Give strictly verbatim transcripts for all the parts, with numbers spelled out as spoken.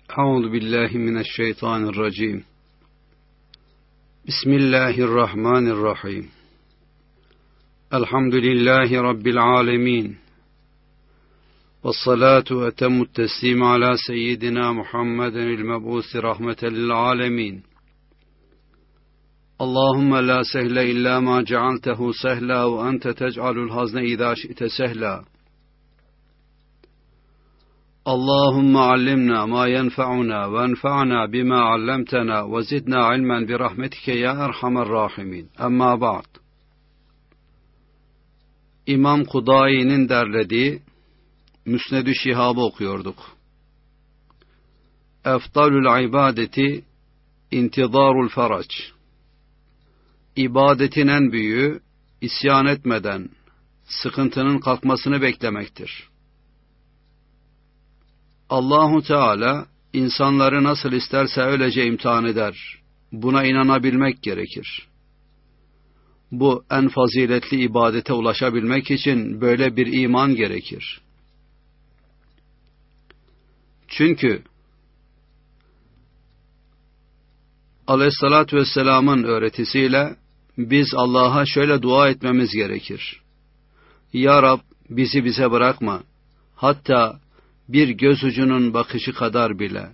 Euzu billahi mineşşeytanirracim. Bismillahirrahmanirrahim. Elhamdülillahi Rabbil alemin. Vessalatu ve temmut teslim ala seyyidina Muhammedenil meb'usi rahmeten lil alemin. Allahümme la sehle illa ma cealtehu sehla ve ente tec'alul hazne izâ şi'te sehla. Allahümme allimna ma yenfa'una ve enfa'na bima allamtana ve zidna ilmen bi rahmetike ya erhamer rahimin. Amma ba'd. İmam Kudai'nin derlediği Müsned-ü Şihab'ı okuyorduk. Efdalül ibadeti intizarul ferac. İbadetin en büyüğü isyan etmeden sıkıntının kalkmasını beklemektir. Allahu Teala insanları nasıl isterse öylece imtihan eder. Buna inanabilmek gerekir. Bu en faziletli ibadete ulaşabilmek için böyle bir iman gerekir. Çünkü Aleyhissalatü Vesselam'ın öğretisiyle biz Allah'a şöyle dua etmemiz gerekir. Ya Rab, bizi bize bırakma. Hatta bir göz ucunun bakışı kadar bile.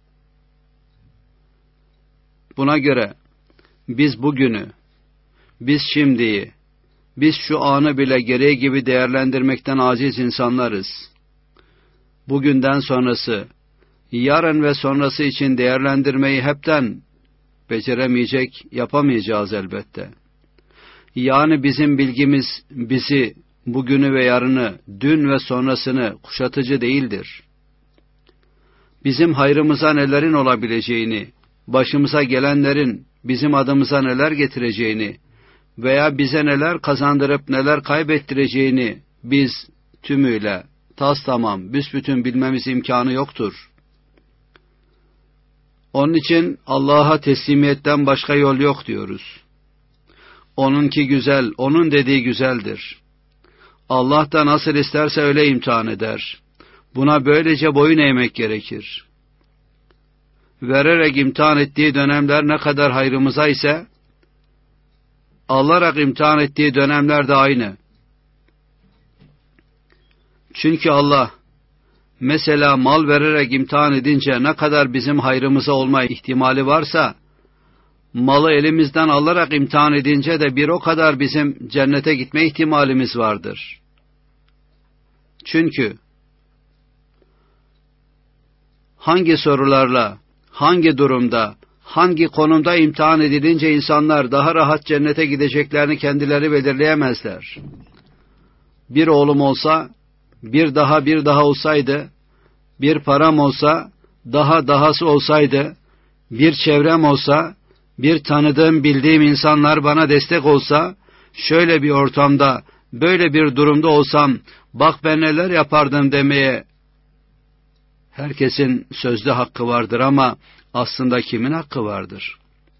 Buna göre biz bugünü, biz şimdiyi, biz şu anı bile gereği gibi değerlendirmekten aciz insanlarız. Bugünden sonrası, yarın ve sonrası için değerlendirmeyi hepten beceremeyecek, yapamayacağız elbette. Yani bizim bilgimiz bizi, bugünü ve yarını, dün ve sonrasını kuşatıcı değildir. Bizim hayrımıza nelerin olabileceğini, başımıza gelenlerin bizim adımıza neler getireceğini veya bize neler kazandırıp neler kaybettireceğini biz tümüyle, tas tamam, büsbütün bilmemiz imkanı yoktur. Onun için Allah'a teslimiyetten başka yol yok diyoruz. Onunki güzel, onun dediği güzeldir. Allah da nasıl isterse öyle imtihan eder. Buna böylece boyun eğmek gerekir. Vererek imtihan ettiği dönemler ne kadar hayrımıza ise, alarak imtihan ettiği dönemler de aynı. Çünkü Allah, mesela mal vererek imtihan edince ne kadar bizim hayrımıza olma ihtimali varsa, malı elimizden alarak imtihan edince de bir o kadar bizim cennete gitme ihtimalimiz vardır. Çünkü hangi sorularla, hangi durumda, hangi konumda imtihan edilince insanlar daha rahat cennete gideceklerini kendileri belirleyemezler. Bir oğlum olsa, bir daha bir daha olsaydı, bir param olsa, daha dahası olsaydı, bir çevrem olsa, bir tanıdığım, bildiğim insanlar bana destek olsa, şöyle bir ortamda, böyle bir durumda olsam, bak ben neler yapardım demeye herkesin sözlü hakkı vardır ama aslında kimin hakkı vardır?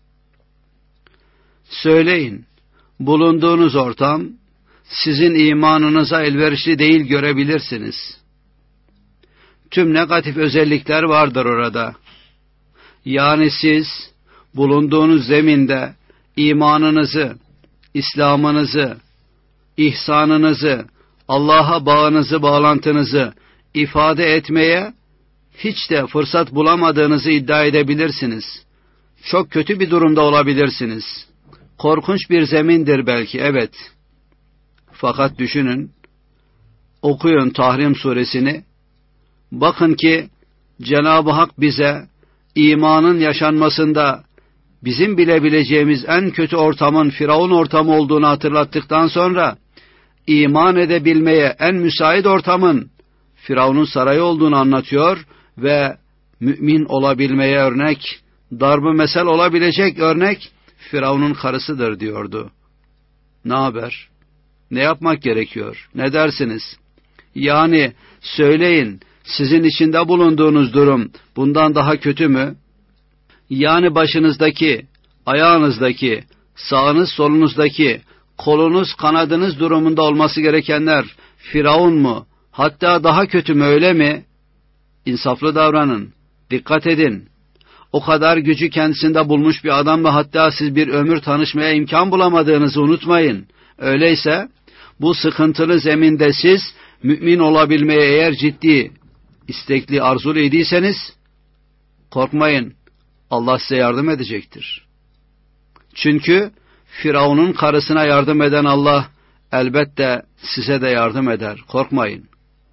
Söyleyin, bulunduğunuz ortam sizin imanınıza elverişli değil görebilirsiniz. Tüm negatif özellikler vardır orada. Yani siz bulunduğunuz zeminde imanınızı, İslam'ınızı, ihsanınızı, Allah'a bağınızı, bağlantınızı ifade etmeye hiç de fırsat bulamadığınızı iddia edebilirsiniz. Çok kötü bir durumda olabilirsiniz. Korkunç bir zemindir belki, evet. Fakat düşünün, okuyun Tahrim suresini, bakın ki Cenab-ı Hak bize imanın yaşanmasında bizim bilebileceğimiz en kötü ortamın Firavun ortamı olduğunu hatırlattıktan sonra iman edebilmeye en müsait ortamın Firavun'un sarayı olduğunu anlatıyor ve mümin olabilmeye örnek, darb-ı mesel olabilecek örnek Firavun'un karısıdır diyordu. Ne haber? Ne yapmak gerekiyor? Ne dersiniz? Yani söyleyin, sizin içinde bulunduğunuz durum bundan daha kötü mü? Yani başınızdaki, ayağınızdaki, sağınız solunuzdaki, kolunuz kanadınız durumunda olması gerekenler Firavun mu? Hatta daha kötü mü, öyle mi? İnsaflı davranın. Dikkat edin. O kadar gücü kendisinde bulmuş bir adamla hatta siz bir ömür tanışmaya imkan bulamadığınızı unutmayın. Öyleyse bu sıkıntılı zeminde siz mümin olabilmeye eğer ciddi, istekli, arzulu idiyseniz korkmayın. Allah size yardım edecektir. Çünkü Firavun'un karısına yardım eden Allah elbette size de yardım eder. Korkmayın.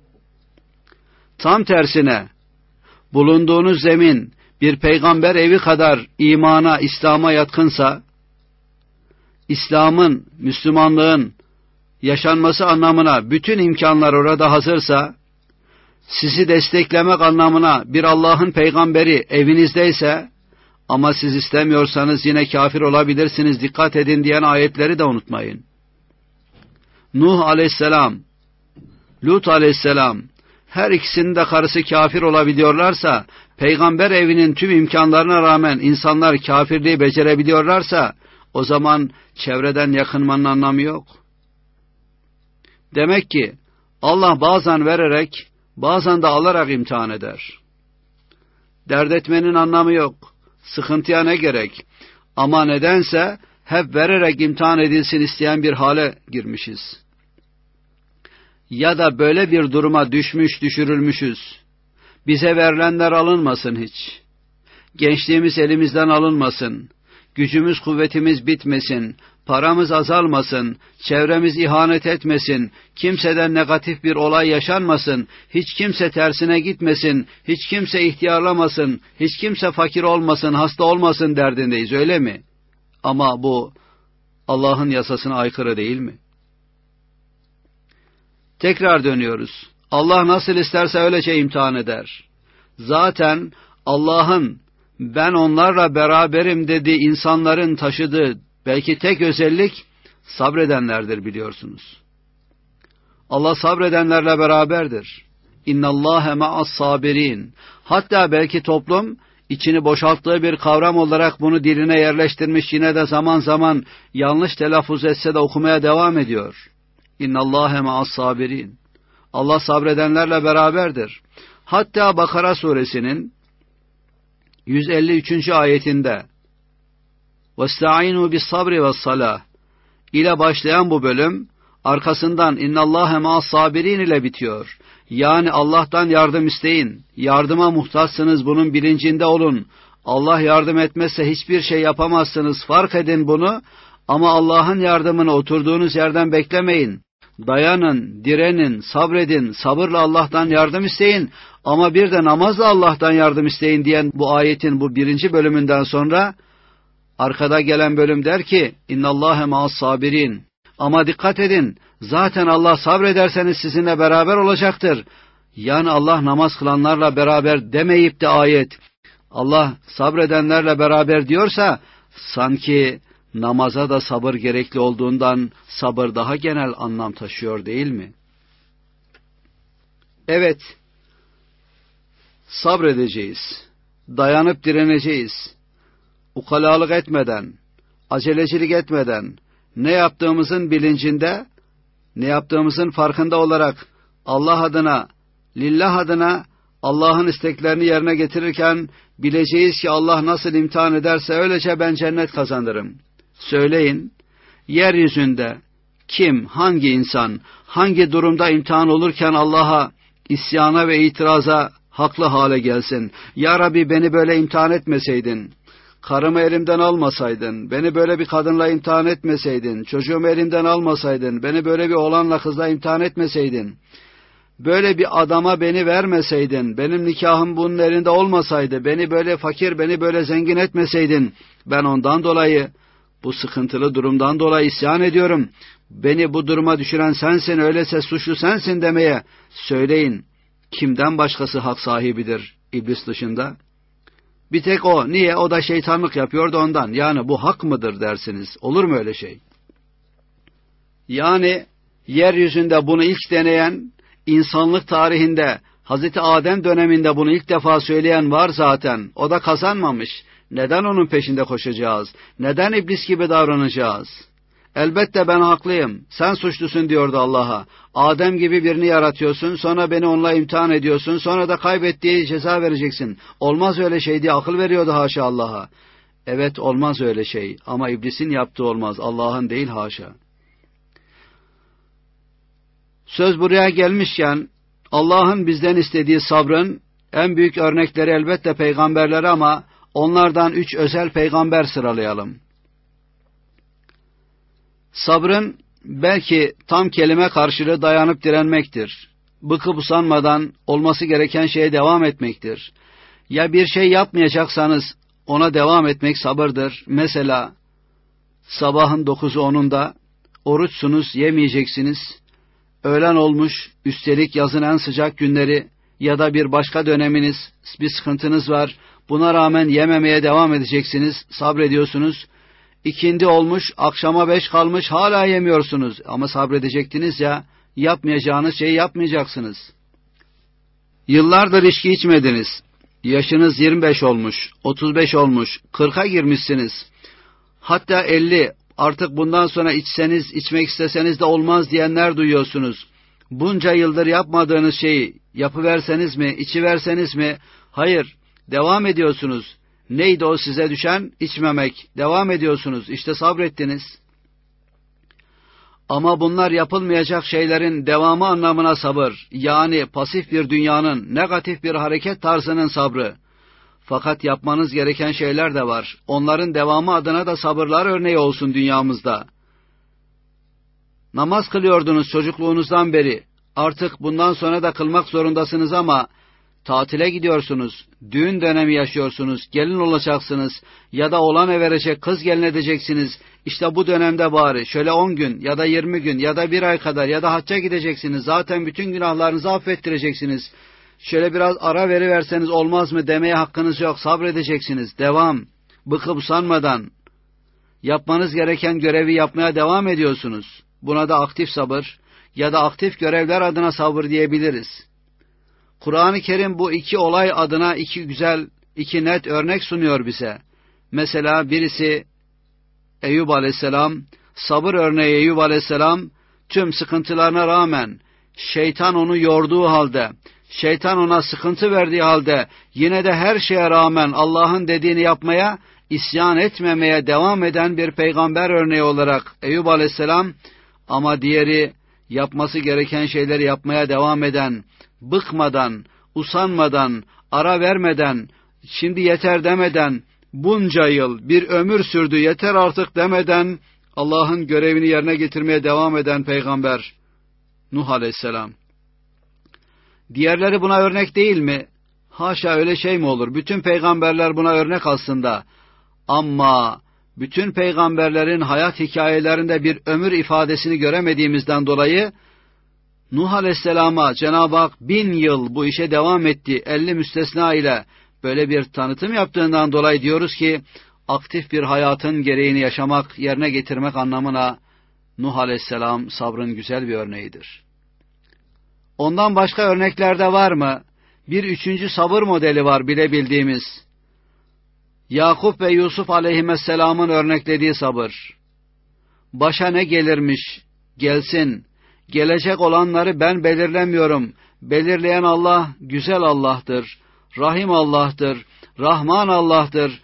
Tam tersine bulunduğunuz zemin bir peygamber evi kadar imana, İslam'a yatkınsa, İslam'ın, Müslümanlığın yaşanması anlamına bütün imkanlar orada hazırsa, sizi desteklemek anlamına bir Allah'ın peygamberi evinizdeyse, ama siz istemiyorsanız yine kafir olabilirsiniz, dikkat edin diyen ayetleri de unutmayın. Nuh aleyhisselam, Lut aleyhisselam, her ikisinin de karısı kafir olabiliyorlarsa, peygamber evinin tüm imkanlarına rağmen insanlar kafirliği becerebiliyorlarsa, o zaman çevreden yakınmanın anlamı yok. Demek ki Allah bazen vererek, bazen de alarak imtihan eder. Dert etmenin anlamı yok. Sıkıntıya ne gerek? Ama nedense hep vererek imtihan edilsin isteyen bir hale girmişiz. Ya da böyle bir duruma düşmüş, düşürülmüşüz. Bize verilenler alınmasın hiç. Gençliğimiz elimizden alınmasın. Gücümüz, kuvvetimiz bitmesin. Paramız azalmasın. Çevremiz ihanet etmesin. Kimseden negatif bir olay yaşanmasın. Hiç kimse tersine gitmesin. Hiç kimse ihtiyarlamasın. Hiç kimse fakir olmasın, hasta olmasın derdindeyiz, öyle mi? Ama bu Allah'ın yasasına aykırı değil mi? Tekrar dönüyoruz. Allah nasıl isterse öylece imtihan eder. Zaten Allah'ın ben onlarla beraberim dediği insanların taşıdığı belki tek özellik sabredenlerdir, biliyorsunuz. Allah sabredenlerle beraberdir. İnnallâhe ma'as sabirin. Hatta belki toplum içini boşalttığı bir kavram olarak bunu diline yerleştirmiş, yine de zaman zaman yanlış telaffuz etse de okumaya devam ediyor. İnnallâhe ma'as sabirin. Allah sabredenlerle beraberdir. Hatta Bakara suresinin yüz elli üçüncü ayetinde وَاسْتَعِينُوا بِالصَّبْرِ وَالصَّلَاةِ ile başlayan bu bölüm arkasından İnnallâhe ma'as sabirin ile bitiyor. Yani Allah'tan yardım isteyin. Yardıma muhtaçsınız, bunun bilincinde olun. Allah yardım etmezse hiçbir şey yapamazsınız. Fark edin bunu. Ama Allah'ın yardımını oturduğunuz yerden beklemeyin. Dayanın, direnin, sabredin, sabırla Allah'tan yardım isteyin. Ama bir de namazla Allah'tan yardım isteyin diyen bu ayetin bu birinci bölümünden sonra arkada gelen bölüm der ki İnnallâhe ma'as sabirin. Ama dikkat edin, zaten Allah sabrederseniz sizinle beraber olacaktır. Yani Allah namaz kılanlarla beraber demeyip de ayet Allah sabredenlerle beraber diyorsa sanki namaza da sabır gerekli olduğundan sabır daha genel anlam taşıyor değil mi? Evet, sabredeceğiz, dayanıp direneceğiz, ukalalık etmeden, acelecilik etmeden, ne yaptığımızın bilincinde, ne yaptığımızın farkında olarak Allah adına, lillah adına Allah'ın isteklerini yerine getirirken bileceğiz ki Allah nasıl imtihan ederse öylece ben cennet kazanırım. Söyleyin, yeryüzünde kim, hangi insan, hangi durumda imtihan olurken Allah'a isyana ve itiraza haklı hale gelsin? Ya Rabbi beni böyle imtihan etmeseydin, karımı elimden almasaydın, beni böyle bir kadınla imtihan etmeseydin, çocuğumu elimden almasaydın, beni böyle bir oğlanla kızla imtihan etmeseydin, böyle bir adama beni vermeseydin, benim nikahım bunun elinde olmasaydı, beni böyle fakir, beni böyle zengin etmeseydin, ben ondan dolayı, bu sıkıntılı durumdan dolayı isyan ediyorum, beni bu duruma düşüren sensin, öyleyse suçlu sensin demeye söyleyin. Kimden başkası hak sahibidir iblis dışında? Bir tek o. Niye? O da şeytanlık yapıyordu ondan. Yani bu hak mıdır dersiniz? Olur mu öyle şey? Yani yeryüzünde bunu ilk deneyen, insanlık tarihinde Hazreti Adem döneminde bunu ilk defa söyleyen var zaten. O da kazanmamış. Neden onun peşinde koşacağız? Neden iblis gibi davranacağız? Elbette ben haklıyım, sen suçlusun diyordu Allah'a. Adem gibi birini yaratıyorsun, sonra beni onunla imtihan ediyorsun, sonra da kaybettiği ceza vereceksin. Olmaz öyle şey diye akıl veriyordu haşa Allah'a. Evet, olmaz öyle şey ama iblisin yaptığı olmaz, Allah'ın değil haşa. Söz buraya gelmişken Allah'ın bizden istediği sabrın en büyük örnekleri elbette peygamberler ama onlardan üç özel peygamber sıralayalım. Sabrın belki tam kelime karşılığı dayanıp direnmektir. Bıkıp usanmadan olması gereken şeye devam etmektir. Ya bir şey yapmayacaksanız ona devam etmek sabırdır. Mesela sabahın dokuzu onunda oruçsunuz, yemeyeceksiniz. Öğlen olmuş, üstelik yazın en sıcak günleri ya da bir başka döneminiz, bir sıkıntınız var. Buna rağmen yememeye devam edeceksiniz, sabrediyorsunuz. İkindi olmuş, akşama beş kalmış, hala yemiyorsunuz. Ama sabredecektiniz ya, yapmayacağınız şeyi yapmayacaksınız. Yıllardır içki içmediniz. Yaşınız yirmi beş olmuş, otuz beş olmuş, kırka girmişsiniz. Hatta elli, artık bundan sonra içseniz, içmek isteseniz de olmaz diyenler duyuyorsunuz. Bunca yıldır yapmadığınız şeyi yapıverseniz mi, içiverseniz mi? Hayır, devam ediyorsunuz. Neydi o size düşen? İçmemek. Devam ediyorsunuz. İşte sabrettiniz. Ama bunlar yapılmayacak şeylerin devamı anlamına sabır. Yani pasif bir dünyanın, negatif bir hareket tarzının sabrı. Fakat yapmanız gereken şeyler de var. Onların devamı adına da sabırlar örneği olsun dünyamızda. Namaz kılıyordunuz çocukluğunuzdan beri. Artık bundan sonra da kılmak zorundasınız ama tatile gidiyorsunuz, düğün dönemi yaşıyorsunuz, gelin olacaksınız ya da oğlan verecek, kız gelin edeceksiniz. İşte bu dönemde bari şöyle on gün ya da yirmi gün ya da bir ay kadar ya da hacca gideceksiniz. Zaten bütün günahlarınızı affettireceksiniz. Şöyle biraz ara veriverseniz olmaz mı demeye hakkınız yok, sabredeceksiniz. Devam, bıkıp usanmadan yapmanız gereken görevi yapmaya devam ediyorsunuz. Buna da aktif sabır ya da aktif görevler adına sabır diyebiliriz. Kur'an-ı Kerim bu iki olay adına iki güzel, iki net örnek sunuyor bize. Mesela birisi Eyüp Aleyhisselam, sabır örneği Eyüp Aleyhisselam, tüm sıkıntılarına rağmen, şeytan onu yorduğu halde, şeytan ona sıkıntı verdiği halde, yine de her şeye rağmen Allah'ın dediğini yapmaya, isyan etmemeye devam eden bir peygamber örneği olarak Eyüp Aleyhisselam, ama diğeri yapması gereken şeyleri yapmaya devam eden, bıkmadan, usanmadan, ara vermeden, şimdi yeter demeden, bunca yıl bir ömür sürdü yeter artık demeden Allah'ın görevini yerine getirmeye devam eden peygamber Nuh Aleyhisselam. Diğerleri buna örnek değil mi? Haşa, öyle şey mi olur? Bütün peygamberler buna örnek aslında. Ama bütün peygamberlerin hayat hikayelerinde bir ömür ifadesini göremediğimizden dolayı Nuh Aleyhisselam'a Cenab-ı Hak bin yıl bu işe devam etti, elli müstesna ile böyle bir tanıtım yaptığından dolayı diyoruz ki aktif bir hayatın gereğini yaşamak, yerine getirmek anlamına Nuh Aleyhisselam sabrın güzel bir örneğidir. Ondan başka örnekler de var mı? Bir üçüncü sabır modeli var bilebildiğimiz. Yakup ve Yusuf Aleyhisselam'ın örneklediği sabır. Başa ne gelirmiş, gelsin. Gelecek olanları ben belirlemiyorum. Belirleyen Allah güzel Allah'tır. Rahim Allah'tır. Rahman Allah'tır.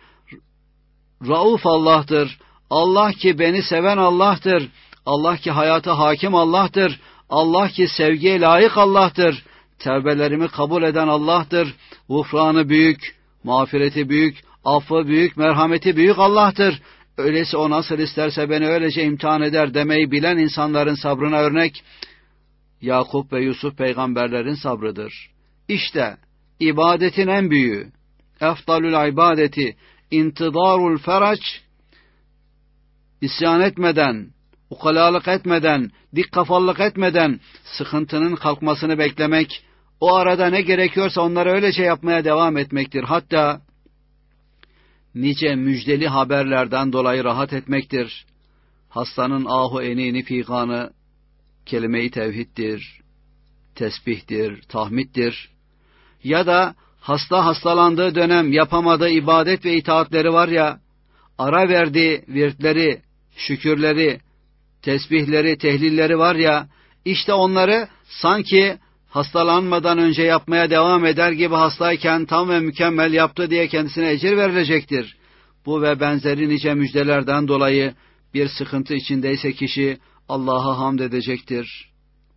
Rauf Allah'tır. Allah ki beni seven Allah'tır. Allah ki hayata hakim Allah'tır. Allah ki sevgiye layık Allah'tır. Tevbelerimi kabul eden Allah'tır. Gufranı büyük, mağfireti büyük, affı büyük, merhameti büyük Allah'tır. Öyleyse o nasıl isterse beni öylece imtihan eder demeyi bilen insanların sabrına örnek Yakup ve Yusuf peygamberlerin sabrıdır. İşte ibadetin en büyüğü, efdalül ibadeti, intidarul feraç, isyan etmeden, ukalalık etmeden, dik kafalılık etmeden sıkıntının kalkmasını beklemek, o arada ne gerekiyorsa onları öylece yapmaya devam etmektir. Hatta nice müjdeli haberlerden dolayı rahat etmektir. Hastanın ahu enini figanı kelime-i tevhiddir, tesbihtir, tahmiddir. Ya da hasta hastalandığı dönem yapamadığı ibadet ve itaatleri var ya, ara verdiği virtleri, şükürleri, tesbihleri, tehlilleri var ya, işte onları sanki hastalanmadan önce yapmaya devam eder gibi hastayken tam ve mükemmel yaptı diye kendisine ecir verilecektir. Bu ve benzeri nice müjdelerden dolayı bir sıkıntı içindeyse kişi Allah'a hamd edecektir.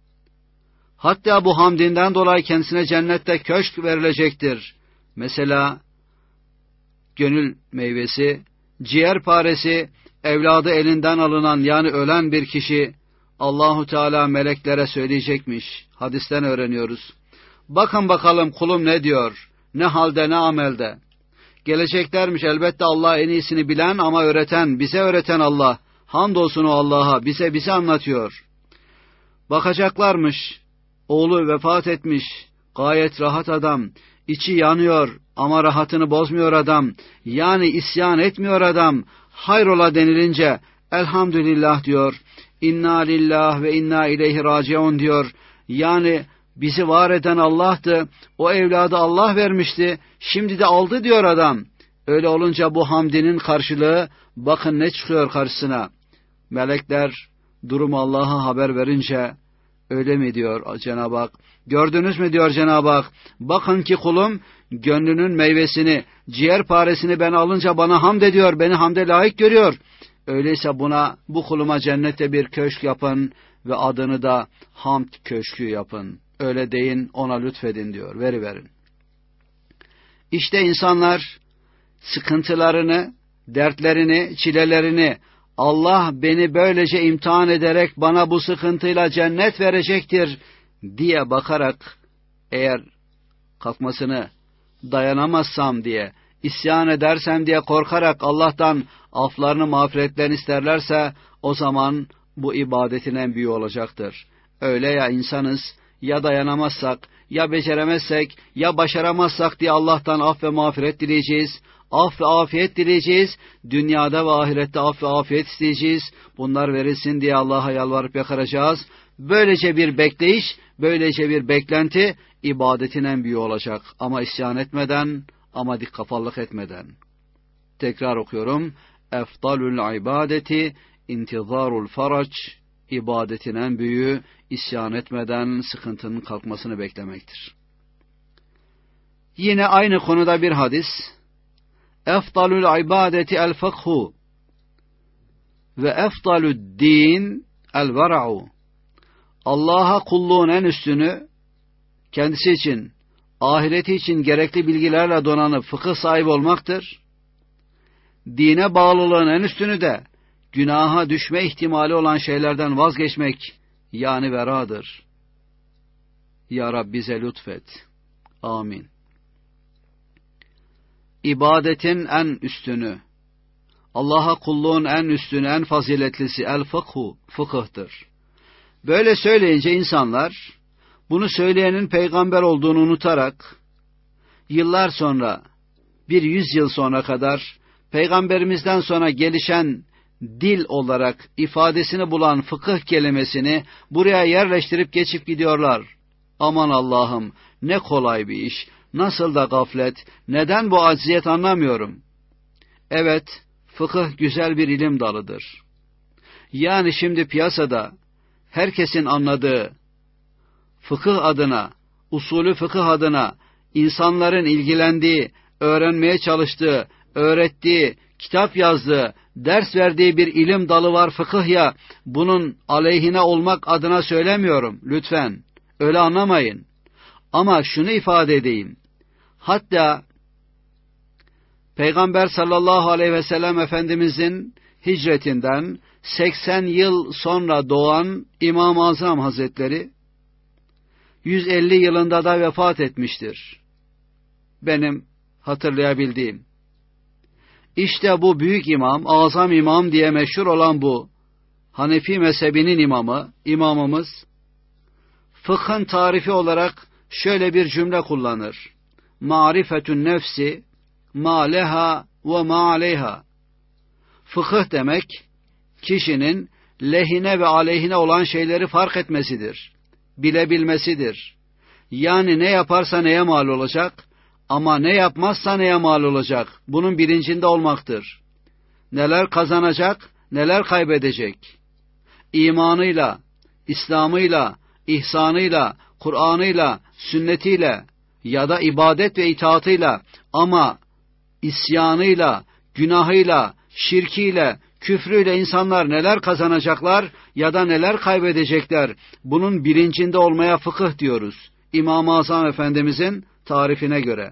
Hatta bu hamdinden dolayı kendisine cennette köşk verilecektir. Mesela gönül meyvesi, ciğerparesi, evladı elinden alınan yani ölen bir kişi Allahu Teala meleklere söyleyecekmiş. Hadisten öğreniyoruz. Bakın bakalım kulum ne diyor, ne halde ne amelde. Geleceklermiş, elbette Allah en iyisini bilen ama öğreten, bize öğreten Allah. Hamdolsun o Allah'a, bize bize anlatıyor. Bakacaklarmış, oğlu vefat etmiş, gayet rahat adam, içi yanıyor ama rahatını bozmuyor adam, yani isyan etmiyor adam. Hayrola denilince elhamdülillah diyor, inna lillah ve inna ileyhi raciun diyor. Yani bizi var eden Allah'tı, o evladı Allah vermişti, şimdi de aldı diyor adam. Öyle olunca bu hamdinin karşılığı, bakın ne çıkıyor karşısına. Melekler durumu Allah'a haber verince, öyle mi diyor Cenab-ı Hak? Gördünüz mü diyor Cenab-ı Hak? Bakın ki kulum gönlünün meyvesini, ciğerparesini ben alınca bana hamd ediyor, beni hamde layık görüyor. Öyleyse buna, bu kuluma cennette bir köşk yapın ve adını da hamd köşkü yapın. Öyle deyin, ona lütfedin diyor, veriverin. İşte insanlar sıkıntılarını, dertlerini, çilelerini, Allah beni böylece imtihan ederek bana bu sıkıntıyla cennet verecektir diye bakarak, eğer kalkmasını dayanamazsam diye, isyan edersem diye korkarak Allah'tan aflarını, mağfiretlerini isterlerse, o zaman bu ibadetin en büyüğü olacaktır. Öyle ya insanız, ya dayanamazsak, ya beceremezsek, ya başaramazsak diye Allah'tan af ve mağfiret dileyeceğiz. Af ve afiyet dileyeceğiz. Dünyada ve ahirette af ve afiyet isteyeceğiz. Bunlar verilsin diye Allah'a yalvarıp yakaracağız. Böylece bir bekleyiş, böylece bir beklenti ibadetin en büyüğü olacak. Ama isyan etmeden, ama dik kafallık etmeden. Tekrar okuyorum. Efdalul ibadeti intizarul farac. İbadetin en büyüğü isyan etmeden sıkıntının kalkmasını beklemektir. Yine aynı konuda bir hadis. Efdalul ibadeti el fıkhu ve efdalud din el vera'u. Allah'a kulluğun en üstünü, kendisi için, ahireti için gerekli bilgilerle donanıp fıkıh sahibi olmaktır. Dine bağlılığın en üstünü de, günaha düşme ihtimali olan şeylerden vazgeçmek, yani veradır. Ya Rabbi bize lütfet. Amin. İbadetin en üstünü, Allah'a kulluğun en üstünü, en faziletlisi el fıkhu, fıkıhtır. Böyle söyleyince insanlar, bunu söyleyenin peygamber olduğunu unutarak, yıllar sonra, bir yüz yıl sonra kadar, peygamberimizden sonra gelişen dil olarak ifadesini bulan fıkıh kelimesini buraya yerleştirip geçip gidiyorlar. Aman Allah'ım, ne kolay bir iş, nasıl da gaflet, neden bu acziyet anlamıyorum. Evet, fıkıh güzel bir ilim dalıdır. Yani şimdi piyasada herkesin anladığı, fıkıh adına, usulü fıkıh adına, insanların ilgilendiği, öğrenmeye çalıştığı, öğrettiği, kitap yazdığı, ders verdiği bir ilim dalı var fıkıh ya, bunun aleyhine olmak adına söylemiyorum, lütfen, öyle anlamayın. Ama şunu ifade edeyim, hatta Peygamber sallallahu aleyhi ve sellem Efendimizin hicretinden seksen yıl sonra doğan İmam-ı Azam Hazretleri, yüz elli yılında da vefat etmiştir. Benim hatırlayabildiğim. İşte bu büyük imam, azam imam diye meşhur olan bu Hanefi mezhebinin imamı, imamımız, fıkhın tarifi olarak şöyle bir cümle kullanır. Ma'rifetün nefsi, ma leha ve ma aleyha. Fıkıh demek, kişinin lehine ve aleyhine olan şeyleri fark etmesidir, bilebilmesidir. Yani ne yaparsa neye mal olacak, ama ne yapmazsa neye mal olacak, bunun bilincinde olmaktır. Neler kazanacak, neler kaybedecek. imanıyla, İslam'ıyla, ihsanıyla, Kur'an'ıyla, sünnetiyle ya da ibadet ve itaatıyla, ama isyanıyla, günahıyla, şirkiyle, küfrüyle insanlar neler kazanacaklar ya da neler kaybedecekler, bunun bilincinde olmaya fıkıh diyoruz, İmam-ı Azam Efendimizin tarifine göre.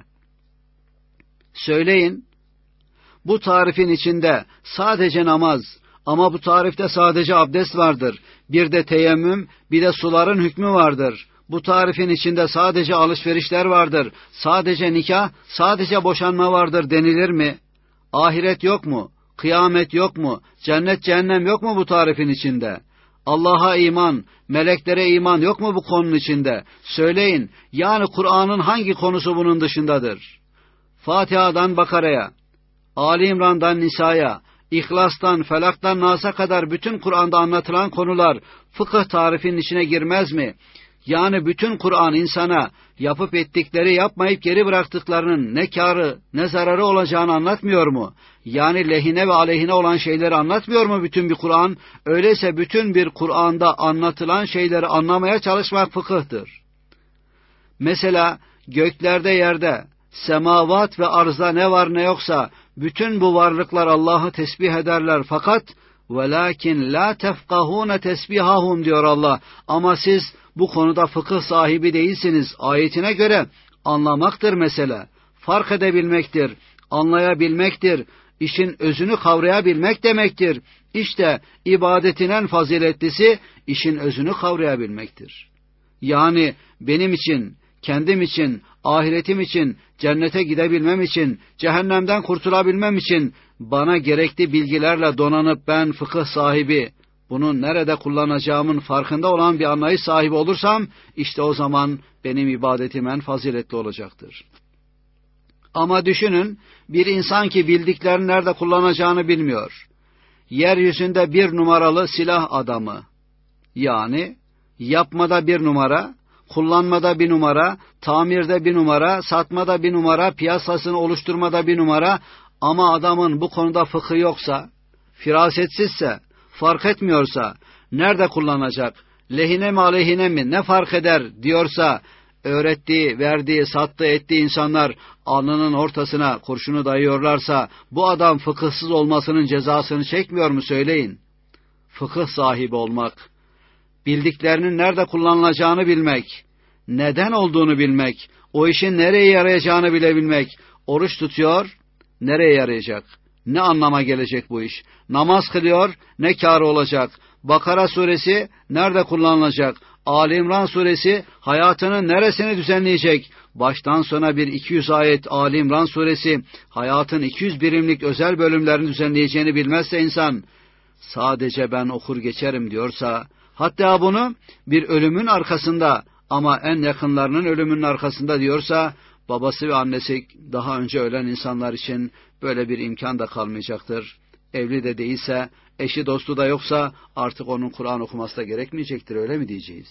Söyleyin, bu tarifin içinde sadece namaz, ama bu tarifte sadece abdest vardır, bir de teyemmüm, bir de suların hükmü vardır. Bu tarifin içinde sadece alışverişler vardır, sadece nikah, sadece boşanma vardır denilir mi? Ahiret yok mu? Kıyamet yok mu? Cennet cehennem yok mu bu tarifin içinde? Allah'a iman, meleklere iman yok mu bu konunun içinde? Söyleyin, yani Kur'an'ın hangi konusu bunun dışındadır? Fatiha'dan Bakara'ya, Ali İmran'dan Nisa'ya, İhlas'tan, Felak'tan Nas'a kadar bütün Kur'an'da anlatılan konular fıkıh tarifinin içine girmez mi? Yani bütün Kur'an insana yapıp ettikleri, yapmayıp geri bıraktıklarının ne kârı ne zararı olacağını anlatmıyor mu? Yani lehine ve aleyhine olan şeyleri anlatmıyor mu bütün bir Kur'an? Öyleyse bütün bir Kur'an'da anlatılan şeyleri anlamaya çalışmak fıkıhtır. Mesela göklerde, yerde, semavat ve arzda ne var ne yoksa bütün bu varlıklar Allah'ı tesbih ederler, fakat velakin la tefkahune tesbihahum diyor Allah. Ama siz bu konuda fıkıh sahibi değilsiniz. Ayetine göre anlamaktır mesele. Fark edebilmektir, anlayabilmektir, işin özünü kavrayabilmek demektir. İşte ibadetin en faziletlisi işin özünü kavrayabilmektir. Yani benim için, kendim için, ahiretim için, cennete gidebilmem için, cehennemden kurtulabilmem için bana gerekli bilgilerle donanıp ben fıkıh sahibi, bunun nerede kullanacağımın farkında olan bir anlayış sahibi olursam, işte o zaman benim ibadetim en faziletli olacaktır. Ama düşünün, bir insan ki bildiklerini nerede kullanacağını bilmiyor. Yeryüzünde bir numaralı silah adamı. Yani yapmada bir numara, kullanmada bir numara, tamirde bir numara, satmada bir numara, piyasasını oluşturmada bir numara, ama adamın bu konuda fıkhı yoksa, firasetsizse, fark etmiyorsa, nerede kullanacak, lehine mi aleyhine mi, ne fark eder diyorsa, öğrettiği, verdiği, sattığı, ettiği insanlar alnının ortasına kurşunu dayıyorlarsa, bu adam fıkıhsız olmasının cezasını çekmiyor mu söyleyin? Fıkıh sahibi olmak, bildiklerinin nerede kullanılacağını bilmek, neden olduğunu bilmek, o işin nereye yarayacağını bilebilmek. Oruç tutuyor, nereye yarayacak? Ne anlama gelecek bu iş? Namaz kılıyor, ne kârı olacak? Bakara suresi nerede kullanılacak? Ali İmran suresi hayatının neresini düzenleyecek? Baştan sona bir iki yüz ayet Ali İmran suresi hayatın iki yüz birimlik özel bölümlerini düzenleyeceğini bilmezse insan, sadece ben okur geçerim diyorsa, hatta bunu bir ölümün arkasında, ama en yakınlarının ölümünün arkasında diyorsa, babası ve annesi daha önce ölen insanlar için böyle bir imkan da kalmayacaktır. Evli de değilse, eşi dostu da yoksa artık onun Kur'an okuması da gerekmeyecektir, öyle mi diyeceğiz?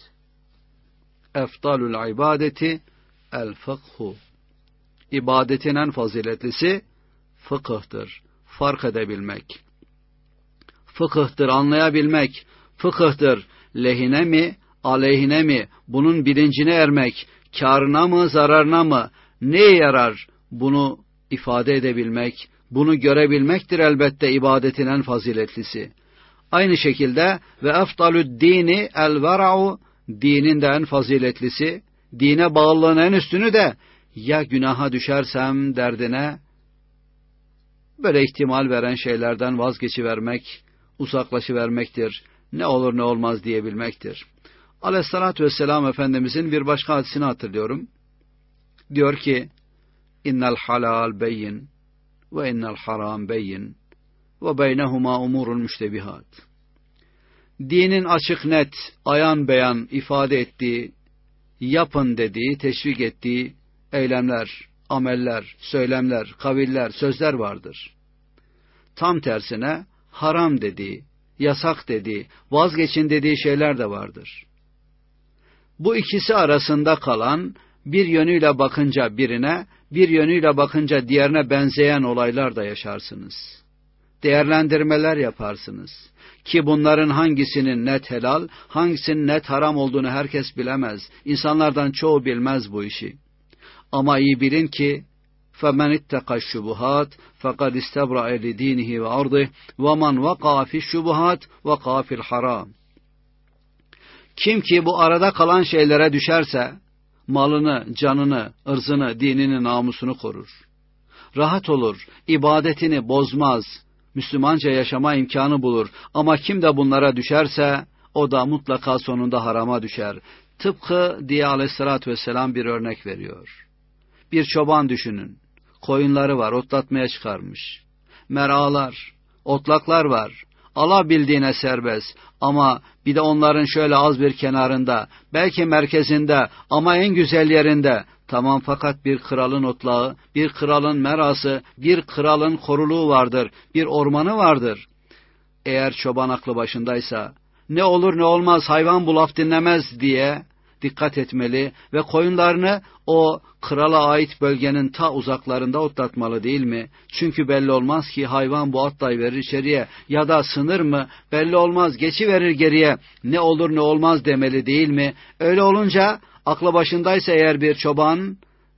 Efdalul ibadeti el fıkhu. İbadetin en faziletlisi fıkıhtır. Fark edebilmek. Fıkıhtır, anlayabilmek. Fıkıhtır, lehine mi, aleyhine mi, bunun bilincine ermek, kârına mı, zararına mı, neye yarar, bunu ifade edebilmek, bunu görebilmektir elbette ibadetin en faziletlisi. Aynı şekilde ve efdalü'd dini el vera'u, dinin de en faziletlisi, dine bağlılığın en üstünü de ya günaha düşersem derdine, böyle ihtimal veren şeylerden vazgeçivermek, uzaklaşıvermektir. Ne olur ne olmaz diyebilmektir. Aleyhissalatü vesselam Efendimizin bir başka hadisini hatırlıyorum. Diyor ki, innel halal beyin ve innel haram beyin ve beynehuma umurun müştebihat. Dinin açık net, ayan beyan ifade ettiği, yapın dediği, teşvik ettiği eylemler, ameller, söylemler, kaviller, sözler vardır. Tam tersine haram dediği, yasak dediği, vazgeçin dediği şeyler de vardır. Bu ikisi arasında kalan, bir yönüyle bakınca birine, bir yönüyle bakınca diğerine benzeyen olaylar da yaşarsınız. değerlendirmeler yaparsınız. Ki bunların hangisinin net helal, hangisinin net haram olduğunu herkes bilemez. İnsanlardan çoğu bilmez bu işi. Ama iyi bilin ki فَمَنِ اتَّقَى الشُّبُهَاتِ فَقَدْ اِسْتَبْرَأَ لِد۪ينِهِ وَعَرْضِهِ وَمَنْ وَقَعَ فِي الشُّبُهَاتِ وَقَعَ فِي الْحَرَامِ. Kim ki bu arada kalan şeylere düşerse, malını, canını, ırzını, dinini, namusunu korur. Rahat olur, ibadetini bozmaz, Müslümanca yaşama imkanı bulur. Ama kim de bunlara düşerse, o da mutlaka sonunda harama düşer. Tıpkı diye aleyhissalatü vesselam bir örnek veriyor. Bir çoban düşünün. Koyunları var, otlatmaya çıkarmış. Meralar, otlaklar var. Alabildiğine serbest. Ama bir de onların şöyle az bir kenarında, belki merkezinde ama en güzel yerinde, tamam, fakat bir kralın otlağı, bir kralın merası, bir kralın koruluğu vardır, bir ormanı vardır. Eğer çoban aklı başındaysa, ne olur ne olmaz hayvan bu laf dinlemez diye dikkat etmeli ve koyunlarını o krala ait bölgenin ta uzaklarında otlatmalı değil mi? Çünkü belli olmaz ki hayvan bu atlayıverir içeriye ya da sınır mı? Belli olmaz, geçiverir geriye. Ne olur ne olmaz demeli değil mi? Öyle olunca aklı başındaysa eğer bir çoban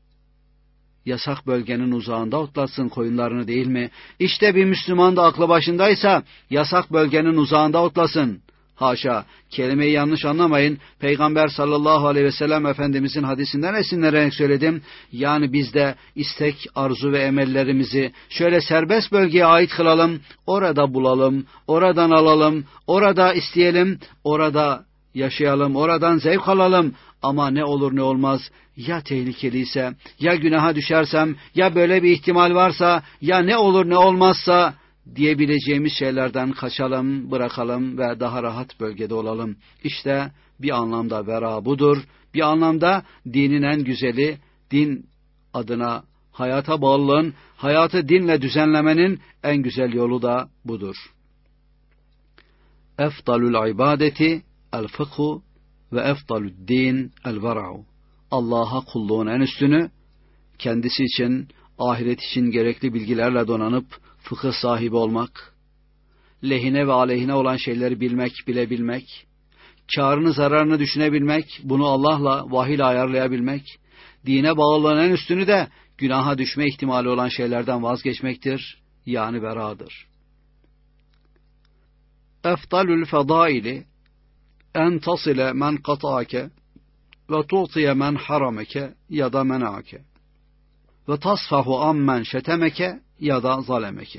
yasak bölgenin uzağında otlatsın koyunlarını değil mi? İşte bir Müslüman da aklı başındaysa yasak bölgenin uzağında otlasın. Haşa, kelimeyi yanlış anlamayın. Peygamber sallallahu aleyhi ve sellem Efendimizin hadisinden esinlenerek söyledim. Yani biz de istek, arzu ve emellerimizi şöyle serbest bölgeye ait kılalım. Orada bulalım, oradan alalım, orada isteyelim, orada yaşayalım, oradan zevk alalım. Ama ne olur ne olmaz, ya tehlikeliyse, ya günaha düşersem, ya böyle bir ihtimal varsa, ya ne olur ne olmazsa diyebileceğimiz şeylerden kaçalım, bırakalım ve daha rahat bölgede olalım. İşte bir anlamda vera budur. Bir anlamda dinin en güzeli, din adına hayata bağlılığın, hayatı dinle düzenlemenin en güzel yolu da budur. Efdalul ibadeti el fıkhu ve efdalud din el vera'u. Allah'a kulluğun en üstünü, kendisi için, ahiret için gerekli bilgilerle donanıp fıkıh sahibi olmak, lehine ve aleyhine olan şeyleri bilmek, bilebilmek, kârını zararını düşünebilmek, bunu Allah'la, vahiyle ayarlayabilmek, dine bağlılığın en üstünü de günaha düşme ihtimali olan şeylerden vazgeçmektir, yani veradır. Efdalül fedaili en tasile men kata'ake ve tu'tiye men harameke ya da mena'ake ve tasfahu ammen şetemeke ya da zalemeke.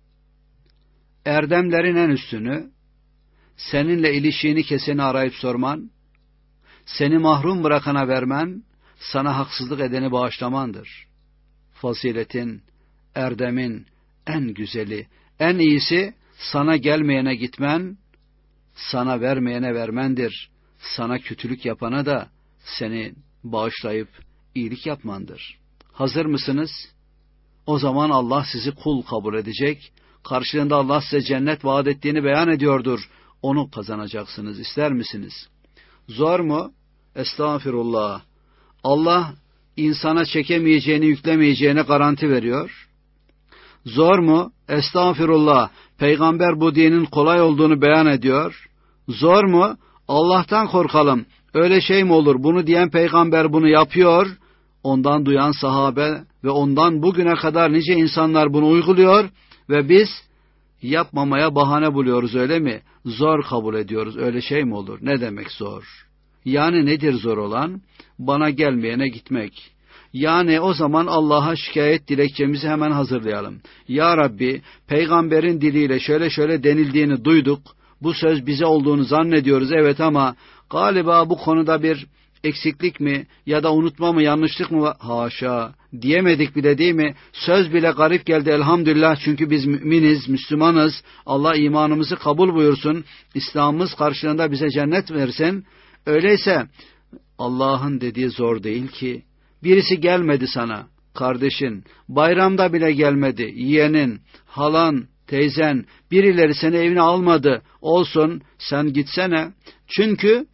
Erdemlerin en üstünü, seninle ilişiğini keseni arayıp sorman, seni mahrum bırakana vermen, sana haksızlık edeni bağışlamandır. Faziletin, erdemin en güzeli, en iyisi, sana gelmeyene gitmen, sana vermeyene vermendir. Sana kötülük yapana da seni bağışlayıp iyilik yapmandır. Hazır mısınız? O zaman Allah sizi kul kabul edecek. Karşılığında Allah size cennet vaat ettiğini beyan ediyordur. Onu kazanacaksınız. İster misiniz? Zor mu? Estağfirullah. Allah insana çekemeyeceğini, yüklemeyeceğine garanti veriyor. Zor mu? Estağfirullah. Peygamber bu dinin kolay olduğunu beyan ediyor. Zor mu? Allah'tan korkalım. Öyle şey mi olur? Bunu diyen peygamber bunu yapıyor. Ondan duyan sahabe ve ondan bugüne kadar nice insanlar bunu uyguluyor ve biz yapmamaya bahane buluyoruz, öyle mi? Zor kabul ediyoruz. Öyle şey mi olur? Ne demek zor? Yani nedir zor olan? Bana gelmeyene gitmek. Yani o zaman Allah'a şikayet dilekçemizi hemen hazırlayalım. Ya Rabbi, peygamberin diliyle şöyle şöyle denildiğini duyduk. Bu söz bize olduğunu zannediyoruz, evet, ama galiba bu konuda bir eksiklik mi ya da unutma mı, yanlışlık mı var? Haşa, diyemedik bile değil mi? Söz bile garip geldi elhamdülillah, çünkü biz müminiz, Müslümanız. Allah imanımızı kabul buyursun, İslam'ımız karşılığında bize cennet versin. Öyleyse Allah'ın dediği zor değil ki. Birisi gelmedi sana, kardeşin, bayramda bile gelmedi, yeğenin, halan, teyzen, birileri seni evine almadı, olsun, sen gitsene. Çünkü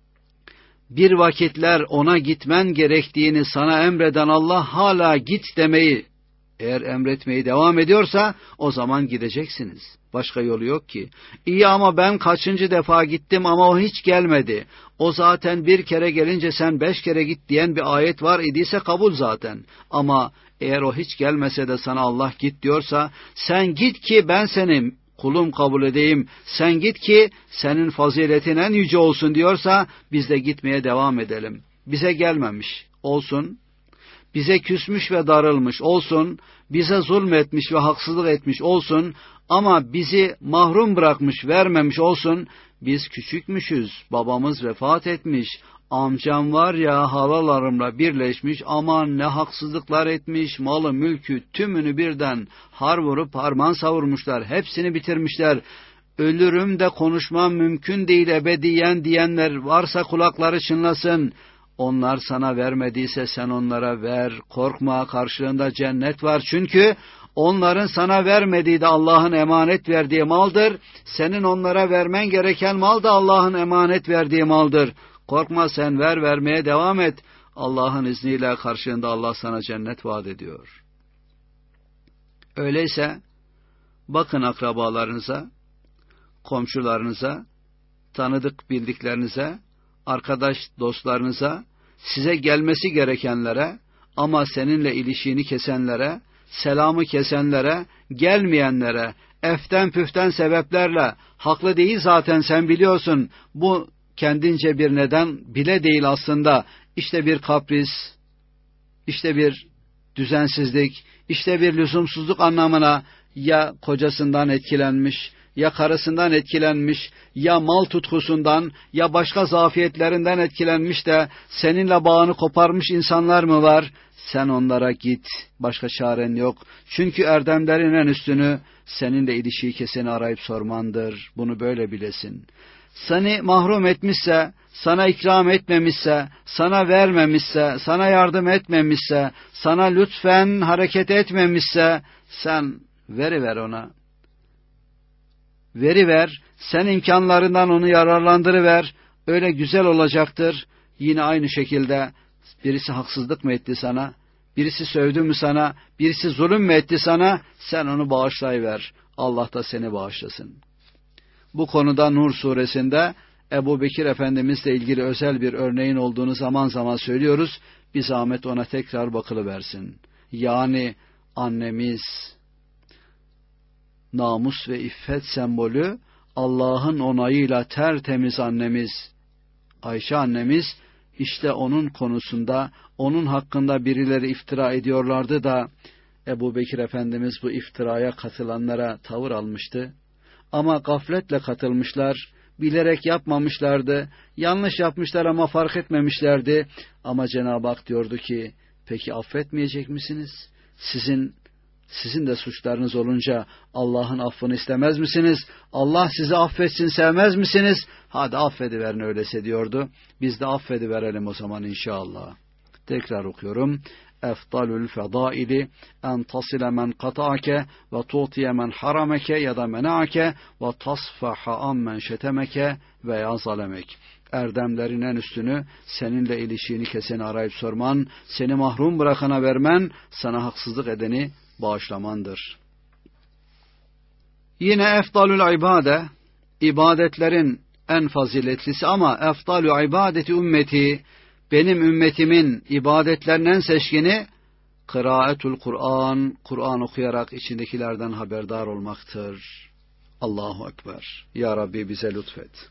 bir vakitler ona gitmen gerektiğini sana emreden Allah hala git demeyi Eğer emretmeyi devam ediyorsa o zaman gideceksiniz. Başka yolu yok ki. İyi ama ben kaçıncı defa gittim ama o hiç gelmedi. O zaten bir kere gelince sen beş kere git diyen bir ayet var idiyse kabul zaten. Ama eğer o hiç gelmese de sana Allah git diyorsa, sen git ki ben seni kulum kabul edeyim, sen git ki senin faziletin en yüce olsun diyorsa, biz de gitmeye devam edelim. Bize gelmemiş olsun, bize küsmüş ve darılmış olsun, bize zulmetmiş ve haksızlık etmiş olsun, ama bizi mahrum bırakmış, vermemiş olsun, biz küçükmüşüz, babamız vefat etmiş, amcam var ya halalarımla birleşmiş, aman ne haksızlıklar etmiş, malı mülkü tümünü birden har vurup harman savurmuşlar, hepsini bitirmişler. Ölürüm de konuşmam mümkün değil ebediyen diyenler varsa kulakları çınlasın. Onlar sana vermediyse sen onlara ver, korkma, karşılığında cennet var. Çünkü onların sana vermediği de Allah'ın emanet verdiği maldır. Senin onlara vermen gereken mal da Allah'ın emanet verdiği maldır. Korkma, sen ver, vermeye devam et. Allah'ın izniyle karşılığında Allah sana cennet vaat ediyor. Öyleyse bakın akrabalarınıza, komşularınıza, tanıdık bildiklerinize, arkadaş dostlarınıza, size gelmesi gerekenlere ama seninle ilişiğini kesenlere, selamı kesenlere, gelmeyenlere, eften püften sebeplerle, haklı değil zaten sen biliyorsun, bu kendince bir neden bile değil aslında, işte bir kapris, işte bir düzensizlik, işte bir lüzumsuzluk anlamına, ya kocasından etkilenmiş, ya karısından etkilenmiş, ya mal tutkusundan, ya başka zafiyetlerinden etkilenmiş de seninle bağını koparmış insanlar mı var? Sen onlara git, başka çaren yok. Çünkü erdemlerin en üstünü seninle ilişiği keseni arayıp sormandır. Bunu böyle bilesin. Seni mahrum etmişse, sana ikram etmemişse, sana vermemişse, sana yardım etmemişse, sana lütfen hareket etmemişse, sen veriver ona. Veriver, sen imkanlarından onu yararlandırıver, öyle güzel olacaktır. Yine aynı şekilde birisi haksızlık mı etti sana, birisi sövdü mü sana, birisi zulüm mü etti sana, sen onu bağışlayıver. Allah da seni bağışlasın. Bu konuda Nur suresinde Ebu Bekir Efendimizle ilgili özel bir örneğin olduğunu zaman zaman söylüyoruz. Bir zahmet ona tekrar bakılıversin. Yani annemiz, namus ve iffet sembolü, Allah'ın onayıyla tertemiz annemiz, Ayşe annemiz, işte onun konusunda, onun hakkında birileri iftira ediyorlardı da, Ebu Bekir Efendimiz bu iftiraya katılanlara tavır almıştı. Ama gafletle katılmışlar, bilerek yapmamışlardı, yanlış yapmışlar ama fark etmemişlerdi. Ama Cenab-ı Hak diyordu ki, peki affetmeyecek misiniz? Sizin Sizin de suçlarınız olunca Allah'ın affını istemez misiniz? Allah sizi affetsin sevmez misiniz? Hadi affediverin öyleyse diyordu. Biz de affediverelim o zaman inşallah. Tekrar okuyorum. Efdalül fedaili en tasile men kata'ake ve tu'tiye men harameke ya da mena'ake ve tasfaha ammen şetemeke veya zalemek. Erdemlerin en üstünü seninle ilişiğini keseni arayıp sorman, seni mahrum bırakana vermen, sana haksızlık edeni bağışlamandır. Yine efdalül ibade, ibadetlerin en faziletlisi ama efdalü ibadeti ümmeti, benim ümmetimin ibadetlerinin en seçkini, kıraatul Kur'an, Kur'an okuyarak içindekilerden haberdar olmaktır. Allahu Ekber. Ya Rabbi bize lütfet.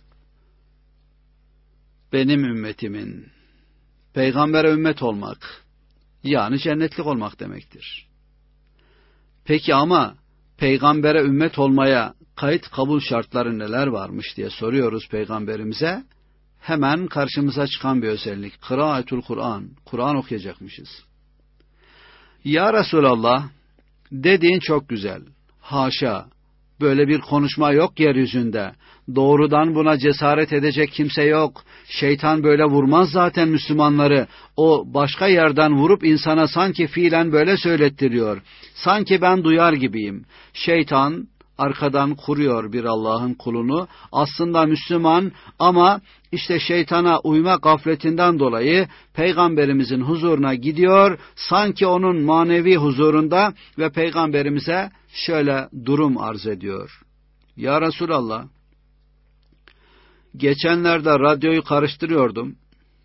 Benim ümmetimin, peygambere ümmet olmak, yani cennetlik olmak demektir. Peki ama peygambere ümmet olmaya kayıt kabul şartları neler varmış diye soruyoruz peygamberimize. Hemen karşımıza çıkan bir özellik. Kıraatul Kur'an. Kur'an okuyacakmışız. Ya Resulallah, dediğin çok güzel. Haşa, böyle bir konuşma yok yeryüzünde. Doğrudan buna cesaret edecek kimse yok. Şeytan böyle vurmaz zaten Müslümanları. O başka yerden vurup insana sanki fiilen böyle söylettiriyor. Sanki ben duyar gibiyim. Şeytan arkadan kuruyor bir Allah'ın kulunu. Aslında Müslüman ama işte şeytana uyma gafletinden dolayı Peygamberimizin huzuruna gidiyor. Sanki onun manevi huzurunda ve Peygamberimize şöyle durum arz ediyor. Ya Resulallah, geçenlerde radyoyu karıştırıyordum.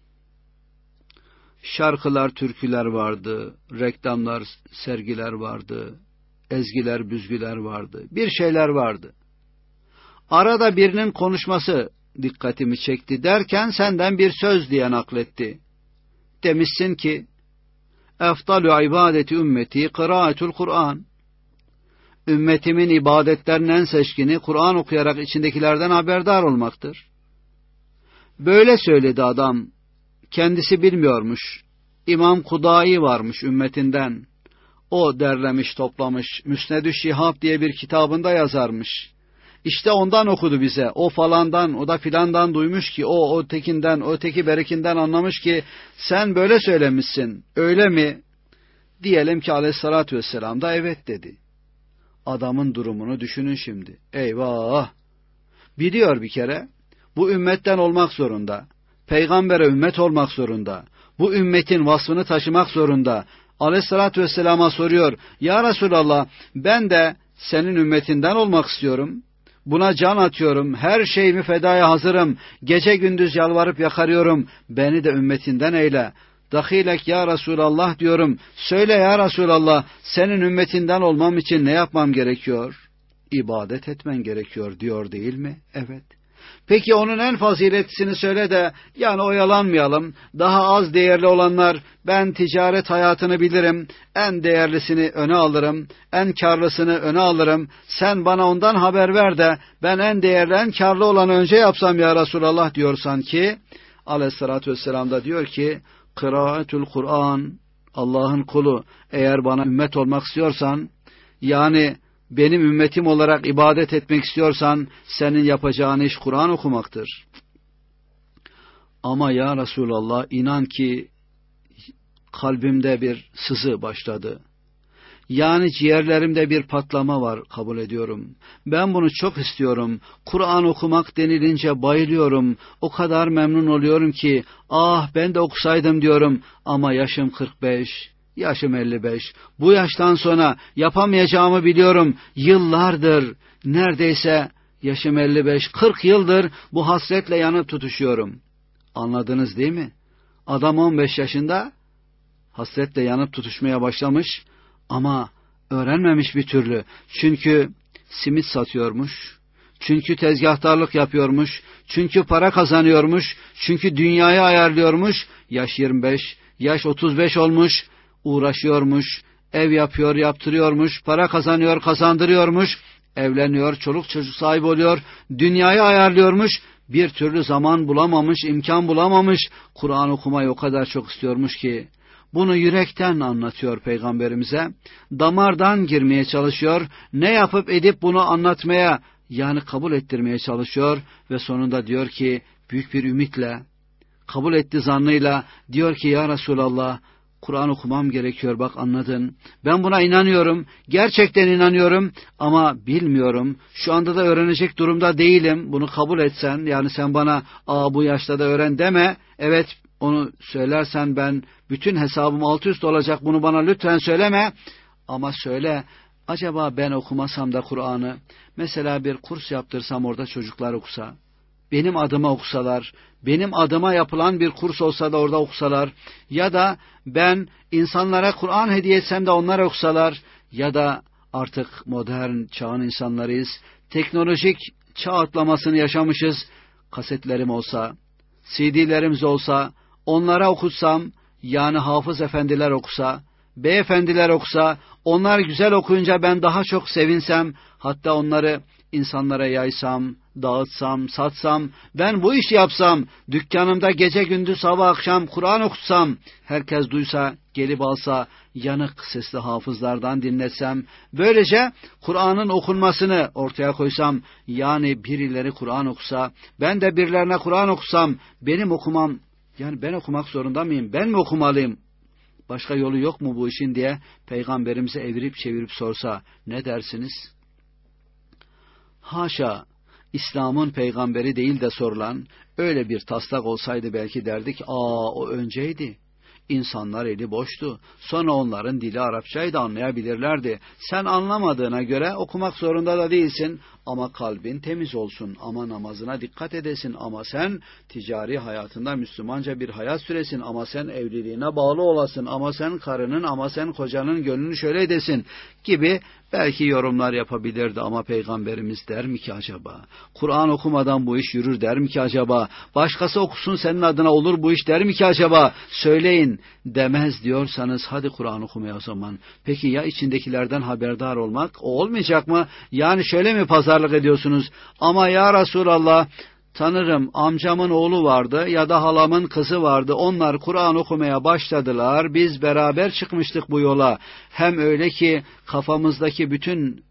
Şarkılar, türküler vardı, reklamlar, sergiler vardı, ezgiler, büzgüler vardı, bir şeyler vardı. Arada birinin konuşması dikkatimi çekti derken senden bir söz diye nakletti. Demişsin ki, eftalü ibadeti ümmeti kıraatul Kur'an. Ümmetimin ibadetlerinin en seçkini Kur'an okuyarak içindekilerden haberdar olmaktır. Böyle söyledi adam. Kendisi bilmiyormuş. İmam Kudai varmış ümmetinden. O derlemiş, toplamış, Müsned-ü Şihab diye bir kitabında yazarmış. İşte ondan okudu bize. O falandan, o da filandan duymuş ki, o o tekinden, o teki berekinden anlamış ki, sen böyle söylemişsin. Öyle mi? Diyelim ki aleyhissalatü vesselam da evet dedi. Adamın durumunu düşünün şimdi. Eyvah! Biliyor bir kere, bu ümmetten olmak zorunda. Peygambere ümmet olmak zorunda. Bu ümmetin vasfını taşımak zorunda. Aleyhissalatü vesselama soruyor. Ya Resulallah, ben de senin ümmetinden olmak istiyorum. Buna can atıyorum. Her şeyimi fedaya hazırım. Gece gündüz yalvarıp yakarıyorum. Beni de ümmetinden eyle. Dahilek ya Resulallah diyorum. Söyle ya Resulallah, senin ümmetinden olmam için ne yapmam gerekiyor? İbadet etmen gerekiyor diyor değil mi? Evet. Peki onun en faziletlisini söyle de yani oyalanmayalım. Daha az değerli olanlar, ben ticaret hayatını bilirim. En değerlisini öne alırım. En karlısını öne alırım. Sen bana ondan haber ver de ben en değerli, en karlı olanı önce yapsam ya Resulallah diyorsan ki, aleyhissalatü vesselam da diyor ki, kıraatul Kur'an, Allah'ın kulu, eğer bana ümmet olmak istiyorsan, yani benim ümmetim olarak ibadet etmek istiyorsan, senin yapacağın iş Kur'an okumaktır. Ama ya Resulallah, inan ki kalbimde bir sızı başladı. Yani ciğerlerimde bir patlama var, kabul ediyorum. Ben bunu çok istiyorum. Kur'an okumak denilince bayılıyorum. O kadar memnun oluyorum ki, ah ben de okusaydım diyorum. Ama yaşım kırk beş, yaşım elli beş. Bu yaştan sonra yapamayacağımı biliyorum. Yıllardır, neredeyse yaşım elli beş, kırk yıldır bu hasretle yanıp tutuşuyorum. Anladınız değil mi? Adam on beş yaşında hasretle yanıp tutuşmaya başlamış ama öğrenmemiş bir türlü. Çünkü simit satıyormuş, çünkü tezgahtarlık yapıyormuş, çünkü para kazanıyormuş, çünkü dünyayı ayarlıyormuş. Yaş yirmi beş, yaş otuz beş olmuş, uğraşıyormuş, ev yapıyor, yaptırıyormuş, para kazanıyor, kazandırıyormuş, evleniyor, çoluk çocuk sahibi oluyor, dünyayı ayarlıyormuş. Bir türlü zaman bulamamış, imkan bulamamış. Kur'an okumayı o kadar çok istiyormuş ki, bunu yürekten anlatıyor Peygamberimize. Damardan girmeye çalışıyor. Ne yapıp edip bunu anlatmaya, yani kabul ettirmeye çalışıyor. Ve sonunda diyor ki, büyük bir ümitle, kabul etti zannıyla, diyor ki ya Resulallah, Kur'an okumam gerekiyor, bak anladın. Ben buna inanıyorum, gerçekten inanıyorum ama bilmiyorum. Şu anda da öğrenecek durumda değilim. Bunu kabul etsen, yani sen bana aa bu yaşta da öğren deme. Evet, onu söylersen ben bütün hesabım alt üst olacak, bunu bana lütfen söyleme. Ama söyle, acaba ben okumasam da Kur'an'ı, mesela bir kurs yaptırsam, orada çocuklar okusa, benim adıma okusalar, benim adıma yapılan bir kurs olsa da orada okusalar, ya da ben insanlara Kur'an hediye etsem de onlar okusalar, ya da artık modern çağın insanlarıyız, teknolojik çağ atlamasını yaşamışız, kasetlerim olsa, C D'lerimiz olsa, onlara okutsam, yani hafız efendiler okusa, beyefendiler okusa, onlar güzel okuyunca ben daha çok sevinsem, hatta onları insanlara yaysam, dağıtsam, satsam, ben bu işi yapsam, dükkanımda gece gündüz sabah akşam Kur'an okutsam, herkes duysa, gelip alsa, yanık sesli hafızlardan dinletsem, böylece Kur'an'ın okunmasını ortaya koysam, yani birileri Kur'an okusa, ben de birilerine Kur'an okusam, benim okumam, yani ben okumak zorunda mıyım, ben mi okumalıyım, başka yolu yok mu bu işin diye Peygamberimize evirip çevirip sorsa, ne dersiniz? Haşa, İslam'ın peygamberi değil de sorulan öyle bir taslak olsaydı belki derdik, aa o önceydi. İnsanlar eli boştu. Sonra onların dili Arapçaydı, anlayabilirlerdi. Sen anlamadığına göre okumak zorunda da değilsin. Ama kalbin temiz olsun. Ama namazına dikkat edesin. Ama sen ticari hayatında Müslümanca bir hayat süresin. Ama sen evliliğine bağlı olasın. Ama sen karının, ama sen kocanın gönlünü şöyle edesin gibi belki yorumlar yapabilirdi. Ama Peygamberimiz der mi ki acaba? Kur'an okumadan bu iş yürür der mi ki acaba? Başkası okusun senin adına olur bu iş der mi ki acaba? Söyleyin, demez diyorsanız hadi Kur'an okumaya o zaman. Peki ya içindekilerden haberdar olmak? O olmayacak mı? Yani şöyle mi pazarlık ediyorsunuz? Ama ya Resulallah, tanırım amcamın oğlu vardı ya da halamın kızı vardı. Onlar Kur'an okumaya başladılar. Biz beraber çıkmıştık bu yola. Hem öyle ki kafamızdaki bütün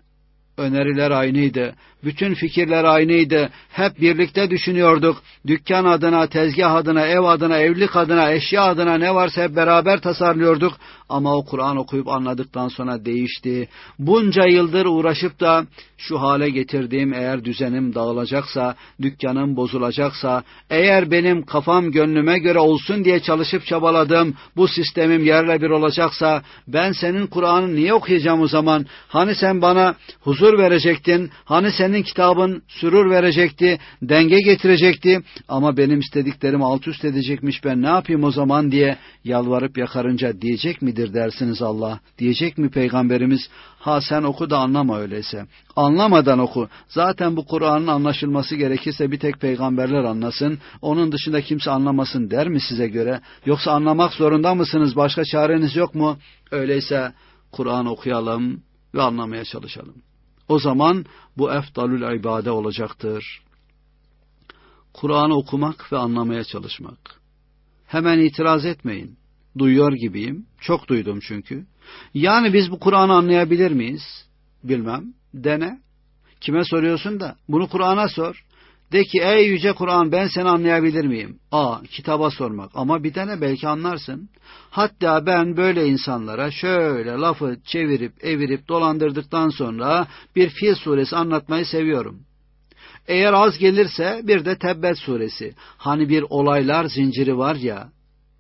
öneriler aynıydı. Bütün fikirler aynıydı. Hep birlikte düşünüyorduk. Dükkan adına, tezgah adına, ev adına, evlilik adına, eşya adına ne varsa hep beraber tasarlıyorduk. Ama o Kur'an okuyup anladıktan sonra değişti. Bunca yıldır uğraşıp da şu hale getirdiğim eğer düzenim dağılacaksa, dükkanım bozulacaksa, eğer benim kafam gönlüme göre olsun diye çalışıp çabaladım, bu sistemim yerle bir olacaksa, ben senin Kur'an'ı niye okuyacağım o zaman? Hani sen bana huzur verecektin, hani senin kitabın sürur verecekti, denge getirecekti, ama benim istediklerimi alt üst edecekmiş, ben ne yapayım o zaman diye yalvarıp yakarınca diyecek midir dersiniz Allah? Diyecek mi Peygamberimiz? Ha sen oku da anlama öyleyse. Anlamadan oku. Zaten bu Kur'an'ın anlaşılması gerekirse bir tek peygamberler anlasın, onun dışında kimse anlamasın der mi size göre? Yoksa anlamak zorunda mısınız? Başka çareniz yok mu? Öyleyse Kur'an okuyalım ve anlamaya çalışalım. O zaman bu efdalül ibade olacaktır. Kur'an'ı okumak ve anlamaya çalışmak. Hemen itiraz etmeyin. Duyuyor gibiyim. Çok duydum çünkü. Yani biz bu Kur'an'ı anlayabilir miyiz? Bilmem. Dene. Kime soruyorsun da? Bunu Kur'an'a sor. De ki ey yüce Kur'an, ben seni anlayabilir miyim? Aa, kitaba sormak. Ama bir dene, belki anlarsın. Hatta ben böyle insanlara şöyle lafı çevirip evirip dolandırdıktan sonra bir Fil suresi anlatmayı seviyorum. Eğer az gelirse bir de Tebbet suresi. Hani bir olaylar zinciri var ya.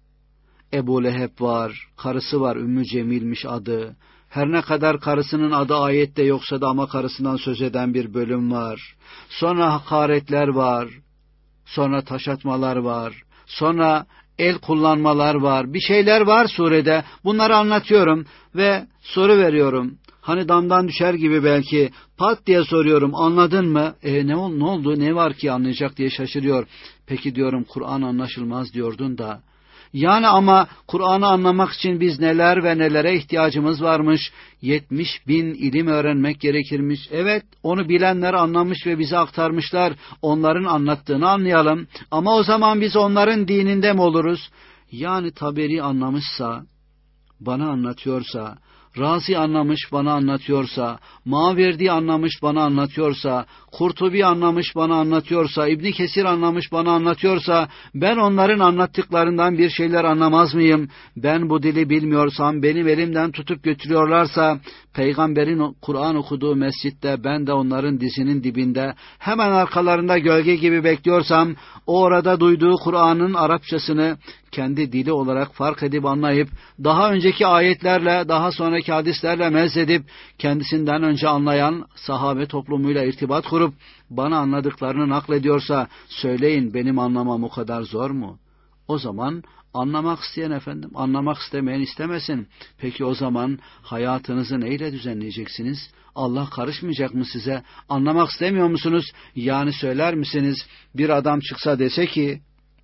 Ebu Leheb var, karısı var, Ümmü Cemil'miş adı. Her ne kadar karısının adı ayette yoksa da ama karısından söz eden bir bölüm var. Sonra hakaretler var, sonra taş atmalar var, sonra el kullanmalar var. Bir şeyler var surede. Bunları anlatıyorum ve soru veriyorum. Hani damdan düşer gibi belki pat diye soruyorum, anladın mı? E ne, ol, ne oldu, ne var ki anlayacak diye şaşırıyor. Peki diyorum, Kur'an anlaşılmaz diyordun da. Yani ama Kur'an'ı anlamak için biz neler ve nelere ihtiyacımız varmış? yetmiş bin ilim öğrenmek gerekirmiş. Evet, onu bilenler anlamış ve bize aktarmışlar. Onların anlattığını anlayalım. Ama o zaman biz onların dininde mi oluruz? Yani Taberi anlamışsa, bana anlatıyorsa, Razi anlamış bana anlatıyorsa, Maverdi anlamış bana anlatıyorsa, Kurtubi anlamış bana anlatıyorsa, İbn Kesir anlamış bana anlatıyorsa, ben onların anlattıklarından bir şeyler anlamaz mıyım? Ben bu dili bilmiyorsam, benim elimden tutup götürüyorlarsa, Peygamberin Kur'an okuduğu mescitte ben de onların dizinin dibinde, hemen arkalarında gölge gibi bekliyorsam, o orada duyduğu Kur'an'ın Arapçasını kendi dili olarak fark edip anlayıp, daha önceki ayetlerle, daha sonraki hadislerle mezledip, kendisinden önce anlayan sahabe toplumuyla irtibat kurup, bana anladıklarını naklediyorsa, söyleyin benim anlamam o kadar zor mu? O zaman anlamak isteyen efendim, anlamak istemeyen istemesin. Peki o zaman hayatınızı neyle düzenleyeceksiniz? Allah karışmayacak mı size? Anlamak istemiyor musunuz? Yani söyler misiniz? Bir adam çıksa dese ki,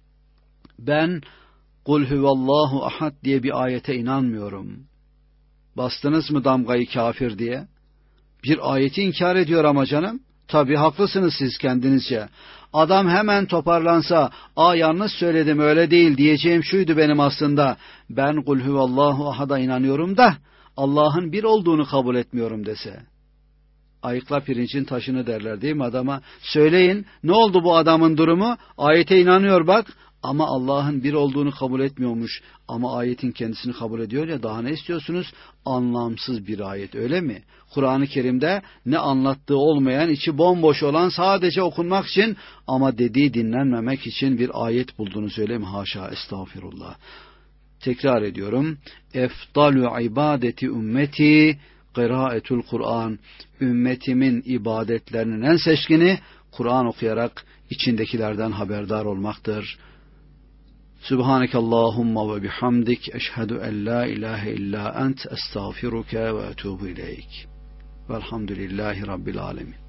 ben Kul huvallahu ahad diye bir ayete inanmıyorum. Bastınız mı damgayı kafir diye? Bir ayeti inkar ediyor ama canım. Tabii haklısınız siz kendinizce. Adam hemen toparlansa, aa yanlış söyledim öyle değil, diyeceğim şuydu benim aslında. Ben kul huvallahu ahad'a inanıyorum da Allah'ın bir olduğunu kabul etmiyorum dese. Ayıkla pirincin taşını derler değil mi adama? Söyleyin, ne oldu bu adamın durumu? Ayete inanıyor bak, ama Allah'ın bir olduğunu kabul etmiyormuş ama ayetin kendisini kabul ediyor ya, daha ne istiyorsunuz? Anlamsız bir ayet, öyle mi? Kur'an-ı Kerim'de ne anlattığı olmayan, içi bomboş olan, sadece okunmak için ama dediği dinlenmemek için bir ayet buldunuz, öyle mi? Haşa, estağfirullah. Tekrar ediyorum. Efdalu ibadeti ümmeti kıraatul Kur'an. Ümmetimin ibadetlerinin en seçkini Kur'an okuyarak içindekilerden haberdar olmaktır. Subhanekallahumma ve bihamdik, eşhedü en la ilahe illa ent, estağfiruke ve etûbü ileyk. Velhamdülillahi Rabbil alemin.